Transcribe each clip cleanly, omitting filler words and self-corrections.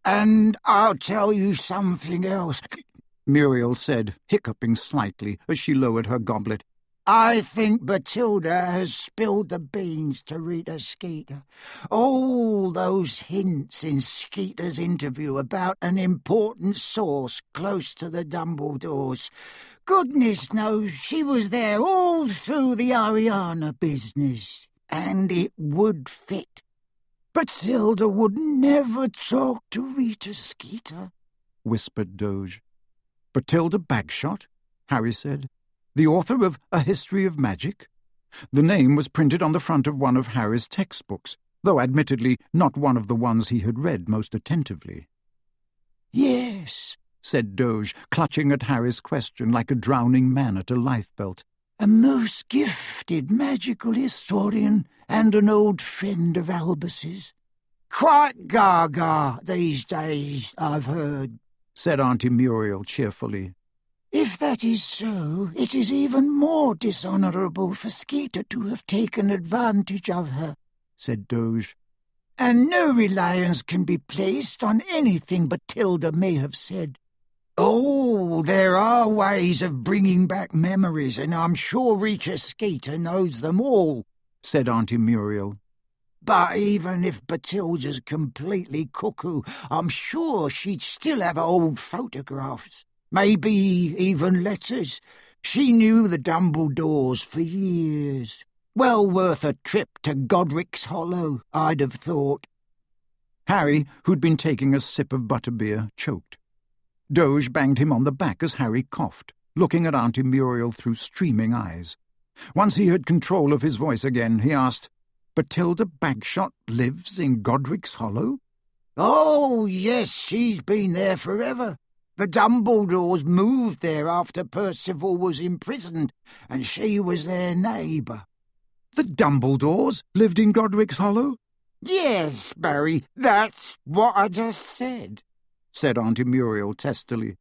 And I'll tell you something else, Muriel said, hiccuping slightly as she lowered her goblet. I think Bathilda has spilled the beans to Rita Skeeter. All those hints in Skeeter's interview about an important source close to the Dumbledores. Goodness knows she was there all through the Ariana business, and it would fit. Bathilda would never talk to Rita Skeeter, whispered Doge. Bathilda Bagshot, Harry said. The author of A History of Magic? The name was printed on the front of one of Harry's textbooks, though admittedly not one of the ones he had read most attentively. Yes, said Doge, clutching at Harry's question like a drowning man at a lifebelt. A most gifted magical historian and an old friend of Albus's. Quite gaga these days, I've heard, said Auntie Muriel cheerfully. If that is so, it is even more dishonourable for Skeeter to have taken advantage of her, said Doge. And no reliance can be placed on anything Bathilda may have said. Oh, there are ways of bringing back memories, and I'm sure Rita Skeeter knows them all, said Auntie Muriel. But even if Bathilda's completely cuckoo, I'm sure she'd still have old photographs. Maybe even letters. She knew the Dumbledores for years. Well worth a trip to Godric's Hollow, I'd have thought. Harry, who'd been taking a sip of butterbeer, choked. Doge banged him on the back as Harry coughed, looking at Auntie Muriel through streaming eyes. Once he had control of his voice again, he asked, Bathilda Bagshot lives in Godric's Hollow? Oh, yes, she's been there forever. The Dumbledores moved there after Percival was imprisoned, and she was their neighbour. The Dumbledores lived in Godric's Hollow? Yes, Barry, that's what I just said, said Auntie Muriel testily.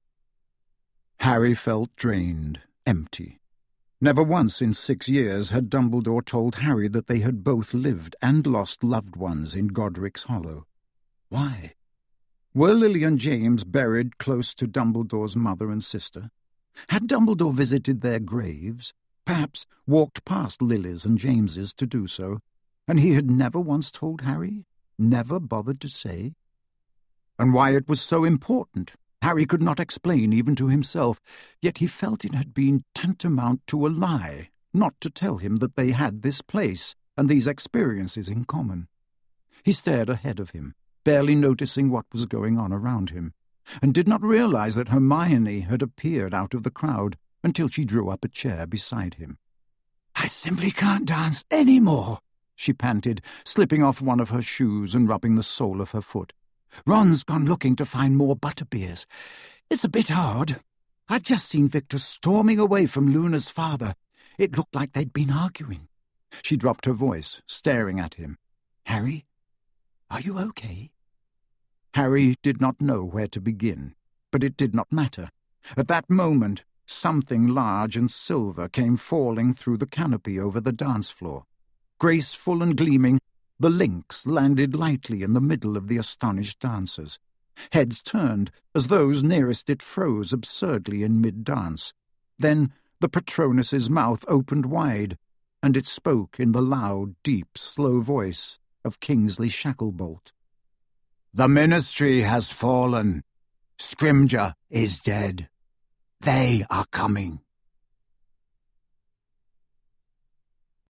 Harry felt drained, empty. Never once in 6 years had Dumbledore told Harry that they had both lived and lost loved ones in Godric's Hollow. Why? Were Lily and James buried close to Dumbledore's mother and sister? Had Dumbledore visited their graves, perhaps walked past Lily's and James's to do so, and he had never once told Harry, never bothered to say? And why it was so important, Harry could not explain even to himself, yet he felt it had been tantamount to a lie not to tell him that they had this place and these experiences in common. He stared ahead of him, barely noticing what was going on around him, and did not realize that Hermione had appeared out of the crowd until she drew up a chair beside him. I simply can't dance any more, she panted, slipping off one of her shoes and rubbing the sole of her foot. Ron's gone looking to find more butterbeers. It's a bit hard. I've just seen Victor storming away from Luna's father. It looked like they'd been arguing. She dropped her voice, staring at him. Harry? Are you okay? Harry did not know where to begin, but it did not matter. At that moment, something large and silver came falling through the canopy over the dance floor. Graceful and gleaming, the lynx landed lightly in the middle of the astonished dancers. Heads turned as those nearest it froze absurdly in mid-dance. Then the Patronus's mouth opened wide, and it spoke in the loud, deep, slow voice of Kingsley Shacklebolt. The Ministry has fallen. Scrimgeour is dead. They are coming.